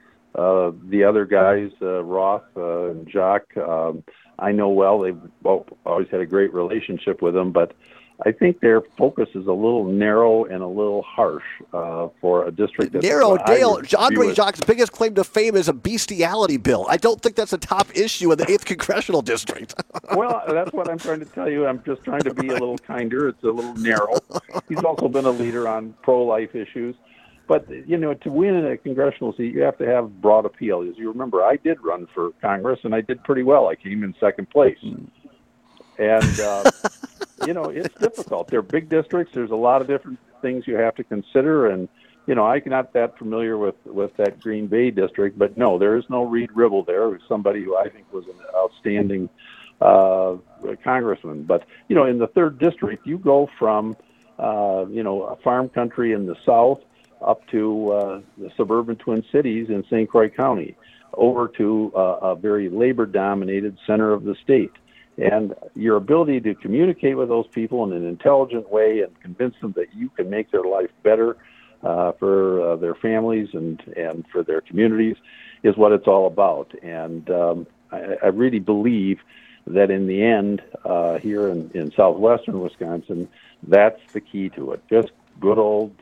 The other guys, Roth and Jacques, I know well. They've always had a great relationship with them, but I think their focus is a little narrow and a little harsh for a district that's
narrow. Dale, Andre Jacques' biggest claim to fame is a bestiality bill. I don't think that's a top issue in the 8th Congressional District.
Well, that's what I'm trying to tell you. I'm just trying to be a little kinder. It's a little narrow. He's also been a leader on pro-life issues. But, you know, to win a congressional seat, you have to have broad appeal. As you remember, I did run for Congress, and I did pretty well. I came in second place. And, you know, it's difficult. They're big districts. There's a lot of different things you have to consider. And, you know, I'm not that familiar with that Green Bay district. But, no, there is no Reed Ribble there. It was somebody who I think was an outstanding congressman. But, you know, in the 3rd district, you go from, you know, a farm country in the south up to the suburban Twin Cities in St. Croix County, over to a very labor-dominated center of the state. And your ability to communicate with those people in an intelligent way and convince them that you can make their life better for their families and for their communities is what it's all about. And I really believe that in the end, here in southwestern Wisconsin, that's the key to it. Just good old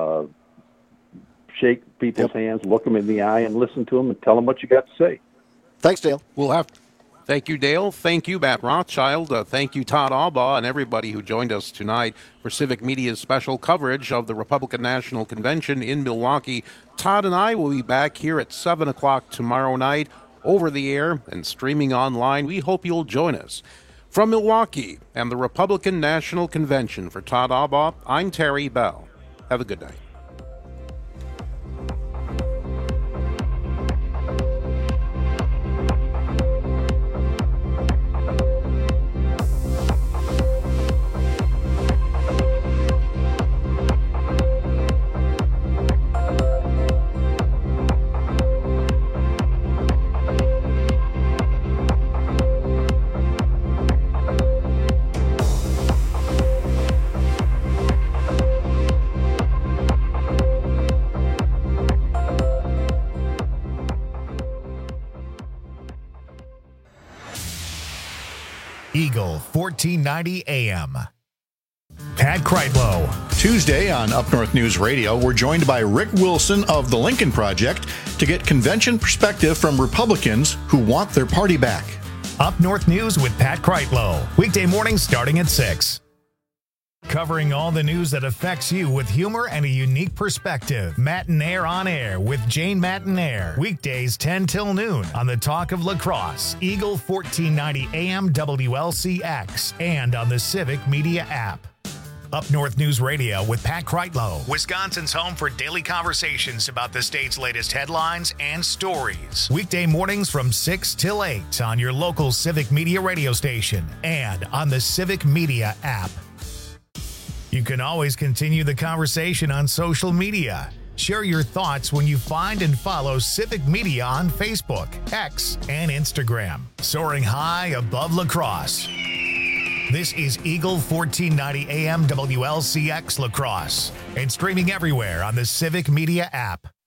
shake people's hands, look them in the eye, and listen to them and tell them what you got to say.
Thanks, Dale.
Thank you, Dale. Thank you, Matt Rothschild. Thank you, Todd Albaugh, and everybody who joined us tonight for Civic Media's special coverage of the Republican National Convention in Milwaukee. Todd and I will be back here at 7 o'clock tomorrow night, over the air and streaming online. We hope you'll join us. From Milwaukee and the Republican National Convention, for Todd Albaugh, I'm Terry Bell. Have a good night.
Eagle 1490 AM. Pat Kreitlow.
Tuesday on Up North News Radio, we're joined by Rick Wilson of the Lincoln Project to get convention perspective from Republicans who want their party back.
Up North News with Pat Kreitlow. Weekday mornings starting at 6. covering all the news that affects you with humor and a unique perspective. Matinaire on Air with Jane Matinaire. Weekdays 10 till noon on the Talk of Lacrosse, Eagle 1490 AM WLCX, and on the Civic Media app. Up North News Radio with Pat Kreitlow, Wisconsin's home for daily conversations about the state's latest headlines and stories. Weekday mornings from 6 till 8 on your local Civic Media radio station and on the Civic Media app. You can always continue the conversation on social media. Share your thoughts when you find and follow Civic Media on Facebook, X, and Instagram. Soaring high above lacrosse. This is Eagle 1490 AM WLCX Lacrosse and streaming everywhere on the Civic Media app.